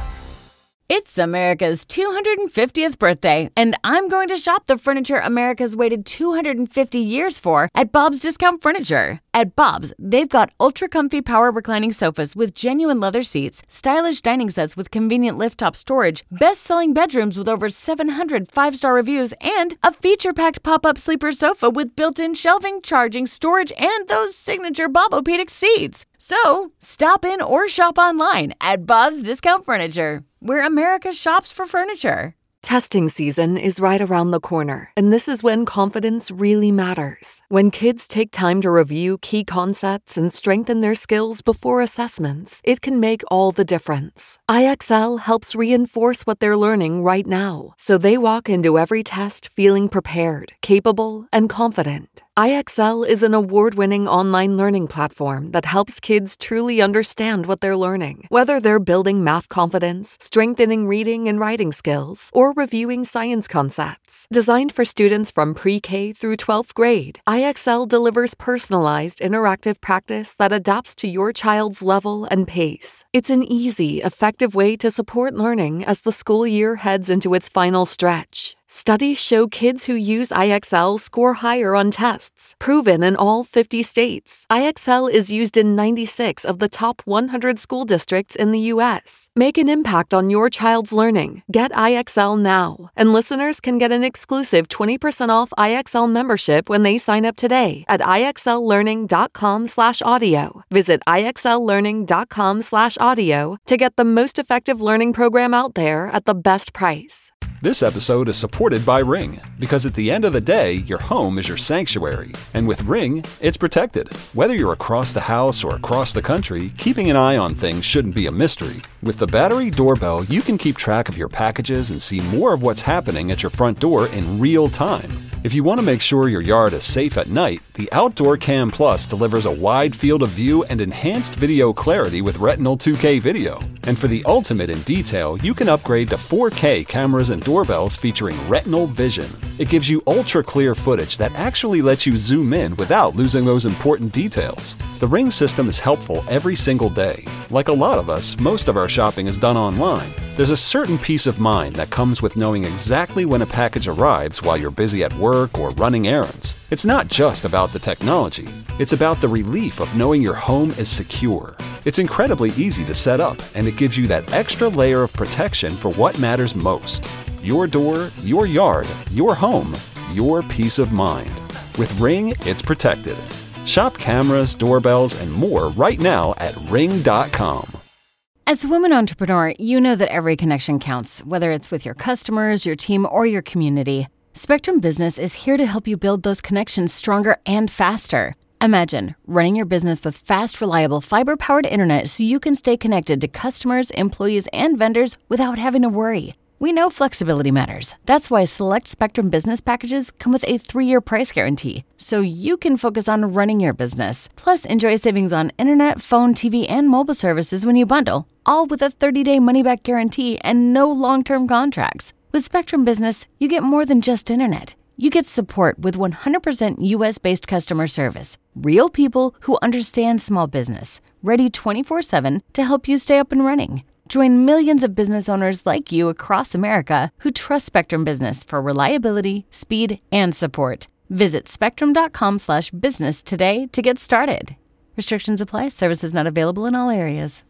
It's America's two hundred fiftieth birthday, and I'm going to shop the furniture America's waited two hundred fifty years for at Bob's Discount Furniture. At Bob's, they've got ultra-comfy power reclining sofas with genuine leather seats, stylish dining sets with convenient lift-top storage, best-selling bedrooms with over seven hundred five-star reviews, and a feature-packed pop-up sleeper sofa with built-in shelving, charging, storage, and those signature Bobopedic seats. So, stop in or shop online at Bob's Discount Furniture, where America shops for furniture. Testing season is right around the corner, and this is when confidence really matters. When kids take time to review key concepts and strengthen their skills before assessments, it can make all the difference. I X L helps reinforce what they're learning right now, so they walk into every test feeling prepared, capable, and confident. I X L is an award-winning online learning platform that helps kids truly understand what they're learning, whether they're building math confidence, strengthening reading and writing skills, or reviewing science concepts. Designed for students from pre-K through twelfth grade, I X L delivers personalized, interactive practice that adapts to your child's level and pace. It's an easy, effective way to support learning as the school year heads into its final stretch. Studies show kids who use I X L score higher on tests, proven in all fifty states. I X L is used in ninety-six of the top one hundred school districts in the U S. Make an impact on your child's learning. Get I X L now. And listeners can get an exclusive twenty percent off I X L membership when they sign up today at IXLlearning.com slash audio. Visit IXLlearning.com slash audio to get the most effective learning program out there at the best price. This episode is supported by Ring, because at the end of the day, your home is your sanctuary. And with Ring, it's protected. Whether you're across the house or across the country, keeping an eye on things shouldn't be a mystery. With the battery doorbell, you can keep track of your packages and see more of what's happening at your front door in real time. If you want to make sure your yard is safe at night, the Outdoor Cam Plus delivers a wide field of view and enhanced video clarity with Retinal two K video. And for the ultimate in detail, you can upgrade to four K cameras and doorbells featuring Retinal Vision. It gives you ultra-clear footage that actually lets you zoom in without losing those important details. The Ring system is helpful every single day. Like a lot of us, most of our shopping is done online. There's a certain peace of mind that comes with knowing exactly when a package arrives while you're busy at work or running errands. It's not just about the technology. It's about the relief of knowing your home is secure. It's incredibly easy to set up, and it gives you that extra layer of protection for what matters most. Your door, your yard, your home, your peace of mind. With Ring, it's protected. Shop cameras, doorbells, and more right now at ring dot com. As a woman entrepreneur, you know that every connection counts, whether it's with your customers, your team, or your community. Spectrum Business is here to help you build those connections stronger and faster. Imagine running your business with fast, reliable, fiber-powered internet so you can stay connected to customers, employees, and vendors without having to worry. We know flexibility matters. That's why select Spectrum Business packages come with a three-year price guarantee, so you can focus on running your business. Plus, enjoy savings on internet, phone, T V, and mobile services when you bundle, all with a thirty-day money-back guarantee and no long-term contracts. With Spectrum Business, you get more than just internet. You get support with one hundred percent U S-based customer service. Real people who understand small business, ready twenty-four seven to help you stay up and running. Join millions of business owners like you across America who trust Spectrum Business for reliability, speed, and support. Visit spectrum.com slash business today to get started. Restrictions apply. Services not available in all areas.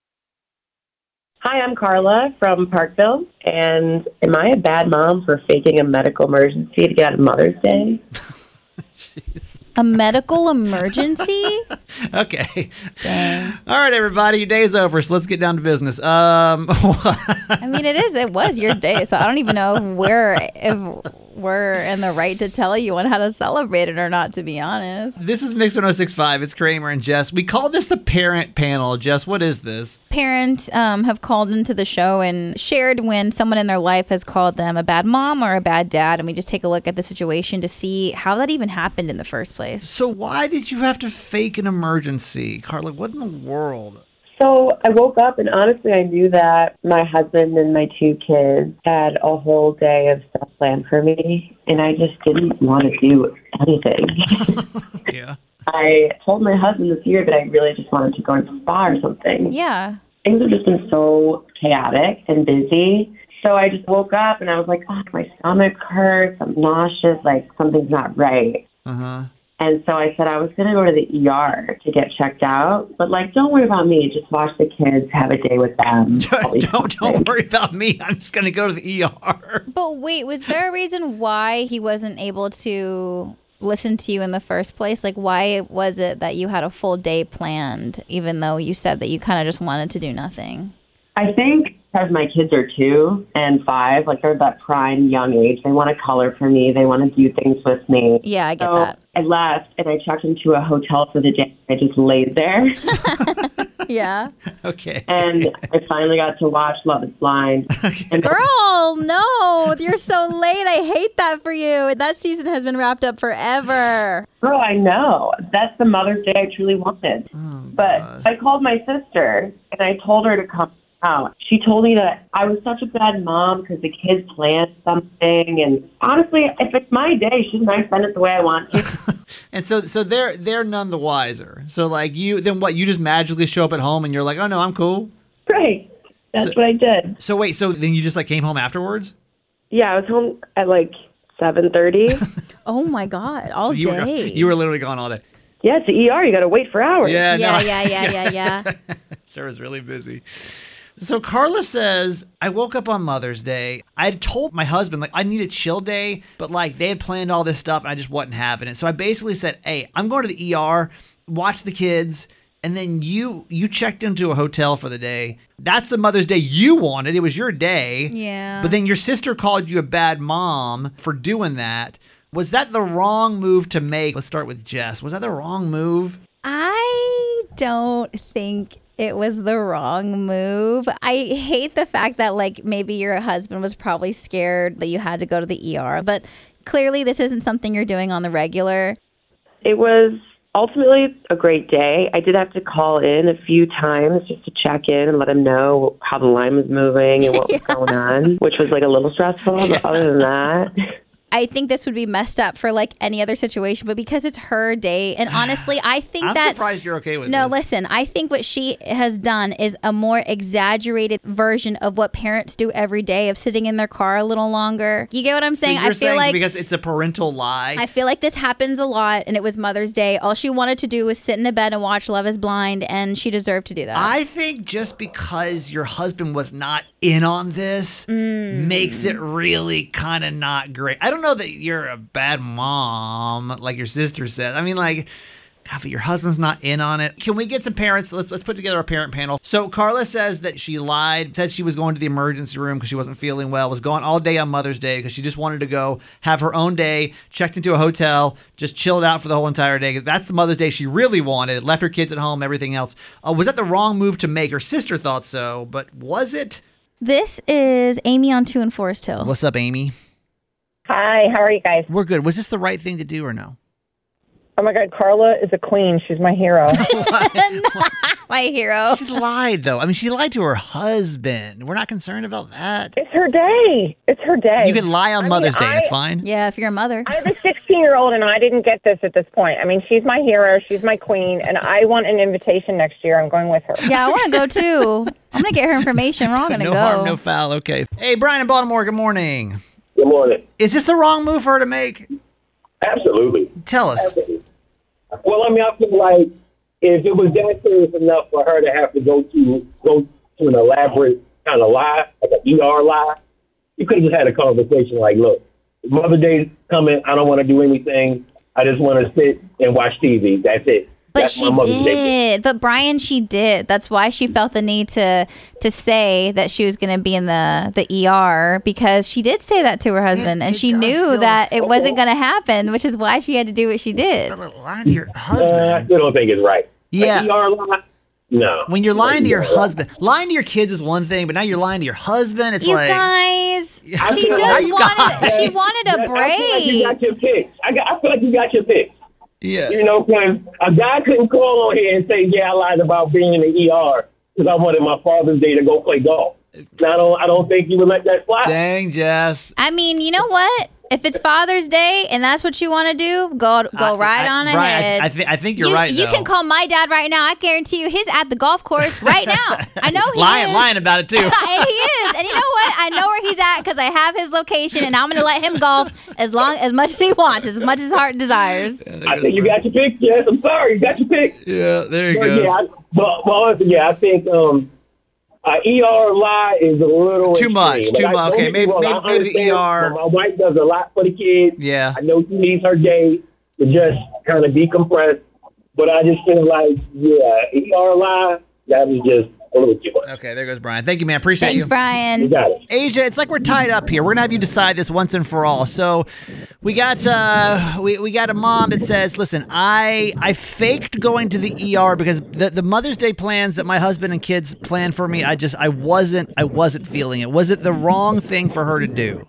Hi, I'm Carla from Parkville, and am I a bad mom for faking a medical emergency to get out of Mother's Day? A medical emergency? Okay. Dang. All right, everybody, your day's over, so let's get down to business. Um, I mean, it is. It was your day, so I don't even know where, if, we're in the right to tell you on how to celebrate it or not, to be honest. This is Mix one oh six point five. It's Kramer and Jess. We call this the parent panel. Jess, what is this? Parents um, have called into the show and shared when someone in their life has called them a bad mom or a bad dad, and we just take a look at the situation to see how that even happened in the first place. So why did you have to fake an emergency? Carla, what in the world? So I woke up and honestly I knew that my husband and my two kids had a whole day of stuff planned for me, and I just didn't want to do anything. Yeah. I told my husband this year that I really just wanted to go to the spa or something. Yeah. Things have just been so chaotic and busy. So I just woke up and I was like, oh, my stomach hurts. I'm nauseous. Like, something's not right. Uh-huh. And so I said I was going to go to the E R to get checked out. But, like, don't worry about me. Just watch the kids, have a day with them. don't, don't, don't worry about me. I'm just going to go to the E R. But wait, was there a reason why he wasn't able to listen to you in the first place? Like, why was it that you had a full day planned, even though you said that you kind of just wanted to do nothing? I think because my kids are two and five, like they're that prime young age. They want to color for me. They want to do things with me. Yeah, I get so that. I left and I checked into a hotel for the day. I just laid there. Yeah. Okay. And I finally got to watch Love is Blind. Okay. And Girl, no, you're so late. I hate that for you. That season has been wrapped up forever. Girl, I know. That's the Mother's Day I truly wanted. Oh, but God. I called my sister and I told her to come out. She told me that I was such a bad mom because the kids planned something. And honestly, if it's my day, shouldn't I spend it the way I want to? And so so they're they're none the wiser. So like you then what, you just magically show up at home and you're like, oh no, I'm cool? Right. That's So- what I did. So wait, so then you just like came home afterwards? Yeah, I was home at like seven thirty. Oh my God, all So you were, day. you were literally gone all day. Yeah, it's the E R. You got to wait for hours. Yeah, yeah, no. yeah, yeah, yeah, yeah. Sure was really busy. So Carla says, I woke up on Mother's Day. I had told my husband, like, I need a chill day, but, like, they had planned all this stuff, and I just wasn't having it. So I basically said, hey, I'm going to the E R, watch the kids, and then you you checked into a hotel for the day. That's the Mother's Day you wanted. It was your day. Yeah. But then your sister called you a bad mom for doing that. Was that the wrong move to make? Let's start with Jess. Was that the wrong move? I don't think it was the wrong move. I hate the fact that, like, maybe your husband was probably scared that you had to go to the E R, but clearly this isn't something you're doing on the regular. It was ultimately a great day. I did have to call in a few times just to check in and let him know how the line was moving and what Yeah. was going on, which was like a little stressful. But other than that, I think this would be messed up for like any other situation, but because it's her day, and honestly, I think I'm that surprised you're okay with no, this. listen, I think what she has done is a more exaggerated version of what parents do every day of sitting in their car a little longer. You get what I'm saying? So you're I feel saying like because it's a parental lie. I feel like this happens a lot, and it was Mother's Day. All she wanted to do was sit in a bed and watch Love is Blind, and she deserved to do that. I think just because your husband was not in on this Mm. makes it really kind of not great. I don't know that you're a bad mom, like your sister said. I mean, like, God, but your husband's not in on it. Can we get some parents? Let's let's put together a parent panel. So Carla says that she lied, said she was going to the emergency room because she wasn't feeling well, was gone all day on Mother's Day because she just wanted to go have her own day, checked into a hotel, just chilled out for the whole entire day. That's the Mother's Day she really wanted, left her kids at home, everything else. Uh, was that the wrong move to make? Her sister thought so, but was it? This is Amy on two in Forest Hill. What's up, Amy? Hi, how are you guys? We're good. Was this the right thing to do or no? Oh my God, Carla is a queen. She's my hero. My hero. She lied, though. I mean, she lied to her husband. We're not concerned about that. It's her day. It's her day. You can lie on I Mother's mean, Day. I, It's fine. Yeah, if you're a mother. I have a sixteen-year-old, and I didn't get this at this point. I mean, she's my hero. She's my queen, and I want an invitation next year. I'm going with her. Yeah, I want to go too. I'm going to get her information. We're all going to no go. harm, no foul. Okay. Hey, Brian in Baltimore, good morning. Good morning. Is this the wrong move for her to make? Absolutely. Tell us. Absolutely. Well, I mean, I feel like if it was that serious enough for her to have to go to go to an elaborate kind of lie, like an E R lie, you could have just had a conversation like, look, Mother's Day's coming. I don't want to do anything. I just want to sit and watch T V. That's it. But That's she my Mother's Day gift. did. But Brian, she did. That's why she felt the need to to say that she was going to be in the, the E R, because she did say that to her husband, and she knew that it wasn't going to happen, which is why she had to do what she did. Lie to your husband. Uh, I still don't think it's right. Yeah. Like, E R lie? No. When you're lying to your husband, lying to your kids is one thing, but now you're lying to your husband. It's You like guys, she I just feel like- wanted she wanted a I feel like you got break. your picks. I, got, I feel like you got your picks. Yeah. You know, because a guy couldn't call on here and say, yeah, I lied about being in the E R because I wanted my Father's Day to go play golf. Now, I don't, I don't think you would let that slide. Dang, Jess. I mean, you know what? If it's Father's Day and that's what you want to do, go go I- right I- on Brian, I- ahead. I thi- I think you're you, right, You though. can call my dad right now. I guarantee you, he's at the golf course right now. I know he lying, is. lying about it too. and he is. And you know what? I know where he's at because I have his location, and I'm going to let him golf as long as much as he wants, as much as heart desires. I think you got your pick, Jess. I'm sorry, you got your pick. Yeah, there you but, go. Yeah, I, but, but honestly, yeah, I think um, uh, E R lie is a little Too much, extreme. too Like, much. don't Okay, get me maybe- wrong, maybe- I maybe the understand E R My wife does a lot for the kids. Yeah. I know she needs her day to just kind of decompress, but I just feel like, yeah, E R lie, that was just a little too much. Okay, there goes Brian. Thank you, man. Appreciate Thanks, you. Brian. You got it. Asia, it's like we're tied up here. We're gonna have you decide this once and for all. So, we got uh, we we got a mom that says, "Listen, I I faked going to the E R because the the Mother's Day plans that my husband and kids planned for me, I just I wasn't I wasn't feeling it. Was it the wrong thing for her to do?"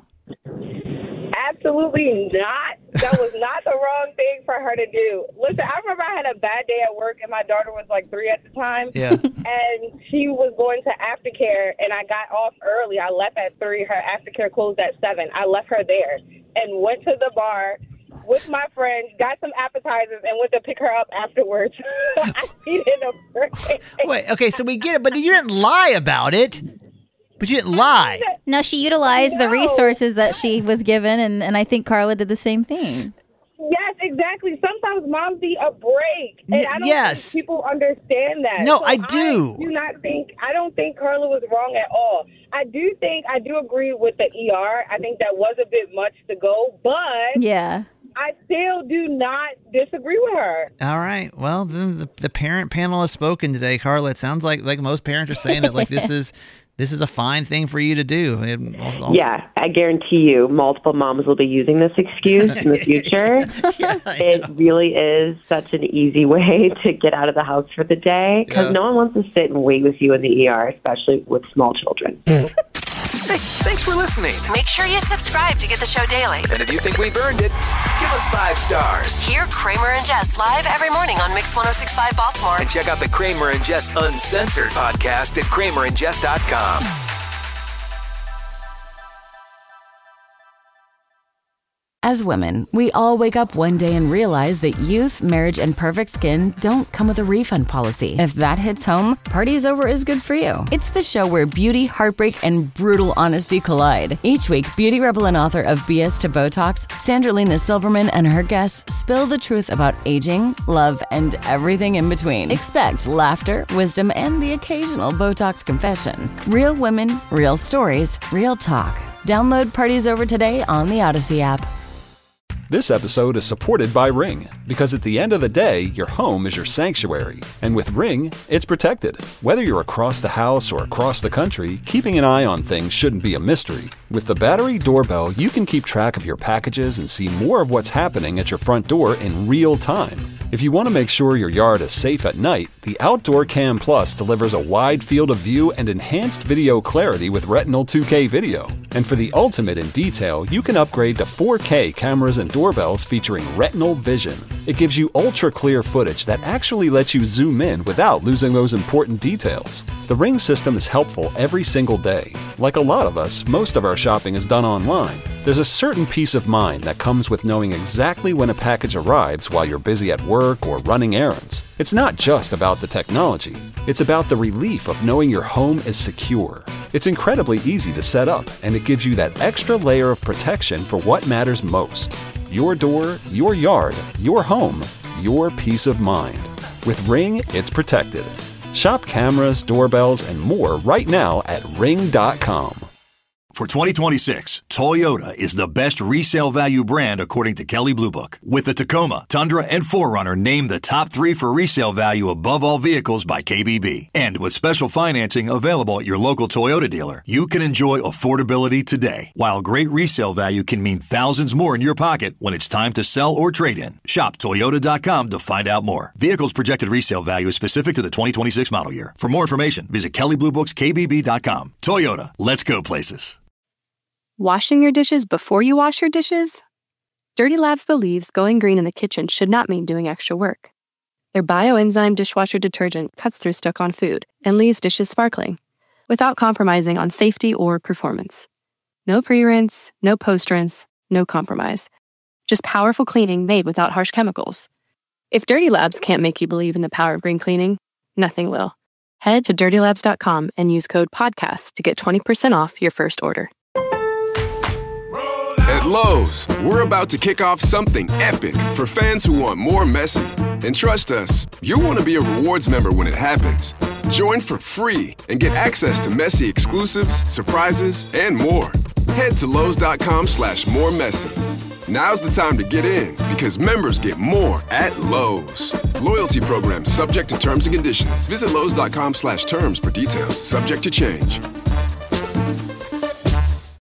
Absolutely not. That was not the wrong thing for her to do. Listen, I remember I had a bad day at work, and my daughter was like three at the time. Yeah. And she was going to aftercare, and I got off early. I left at three. Her aftercare closed at seven. I left her there and went to the bar with my friends, got some appetizers, and went to pick her up afterwards. I needed a break. Wait, okay, so we get it, but you didn't lie about it. But you didn't lie. No, she utilized the resources that she was given, and, and I think Carla did the same thing. Yes, exactly. Sometimes moms need a break, and I don't yes. think people understand that. No, So I do. I do not think. I don't think Carla was wrong at all. I do think I do agree with the E R. I think that was a bit much to go, but Yeah. I still do not disagree with her. All right. Well, then the, the parent panel has spoken today, Carla. It sounds like like most parents are saying that like this is this is a fine thing for you to do. And also- Yeah, I guarantee you multiple moms will be using this excuse in the future. Yeah, it really is such an easy way to get out of the house for the day because Yeah. no one wants to sit and wait with you in the E R, especially with small children. Hey, thanks for listening. Make sure you subscribe to get the show daily. And if you think we've earned it, give us five stars. Hear Kramer and Jess live every morning on Mix ten sixty-five Baltimore. And check out the Kramer and Jess Uncensored podcast at kramer and jess dot com. As women, we all wake up one day and realize that youth, marriage, and perfect skin don't come with a refund policy. If that hits home, Party's Over is good for you. It's the show where beauty, heartbreak, and brutal honesty collide. Each week, beauty rebel and author of B S to Botox, Sandralina Silverman and her guests spill the truth about aging, love, and everything in between. Expect laughter, wisdom, and the occasional Botox confession. Real women, real stories, real talk. Download Party's Over today on the Odyssey app. This episode is supported by Ring, because at the end of the day, your home is your sanctuary. And with Ring, it's protected. Whether you're across the house or across the country, keeping an eye on things shouldn't be a mystery. With the battery doorbell, you can keep track of your packages and see more of what's happening at your front door in real time. If you want to make sure your yard is safe at night, the Outdoor Cam Plus delivers a wide field of view and enhanced video clarity with Retinal two K video. And for the ultimate in detail, you can upgrade to four K cameras and doorbells featuring Retinal Vision. It gives you ultra-clear footage that actually lets you zoom in without losing those important details. The Ring system is helpful every single day. Like a lot of us, most of our shopping is done online. There's a certain peace of mind that comes with knowing exactly when a package arrives while you're busy at work or running errands. It's not just about the technology. It's about the relief of knowing your home is secure. It's incredibly easy to set up, and it gives you that extra layer of protection for what matters most. Your door, your yard, your home, your peace of mind. With Ring, it's protected. Shop cameras, doorbells, and more right now at ring dot com. For twenty twenty-six, Toyota is the best resale value brand according to Kelley Blue Book, with the Tacoma, Tundra, and four runner named the top three for resale value above all vehicles by K B B. And with special financing available at your local Toyota dealer, you can enjoy affordability today, while great resale value can mean thousands more in your pocket when it's time to sell or trade in. Shop Toyota dot com to find out more. Vehicles projected resale value is specific to the twenty twenty-six model year. For more information, visit Kelley Blue Books K B B dot com. Toyota, let's go places. Washing your dishes before you wash your dishes? Dirty Labs believes going green in the kitchen should not mean doing extra work. Their bioenzyme dishwasher detergent cuts through stuck-on food and leaves dishes sparkling, without compromising on safety or performance. No pre-rinse, no post-rinse, no compromise. Just powerful cleaning made without harsh chemicals. If Dirty Labs can't make you believe in the power of green cleaning, nothing will. Head to dirty labs dot com and use code PODCAST to get twenty percent off your first order. At Lowe's, we're about to kick off something epic for fans who want more Messi. And trust us, you'll want to be a rewards member when it happens. Join for free and get access to Messi exclusives, surprises, and more. Head to Lowe's dot com slash more Messi. Now's the time to get in because members get more at Lowe's. Loyalty program subject to terms and conditions. Visit Lowe's dot com slash terms for details. Subject to change.